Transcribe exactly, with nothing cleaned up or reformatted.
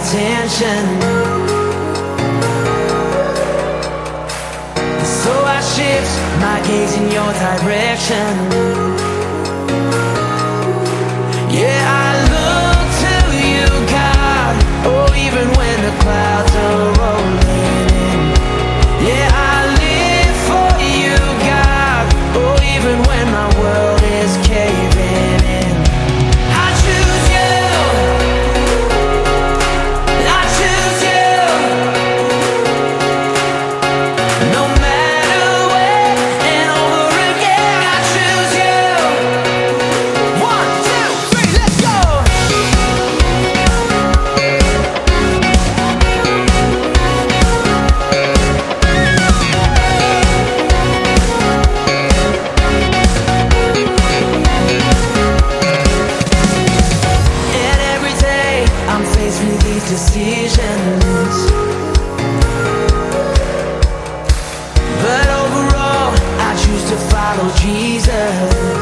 attention. So I shift my gaze in your direction. Yeah, I look to you, God. Oh, even when the clouds are rolling in. Yeah, I live for you, God. Oh, even when my world is caving in. I choose you. I choose you. No matter where and over again, I choose you. One, two, three, let's go. And every day I'm faced with these decisions, but overall I choose to follow Jesus.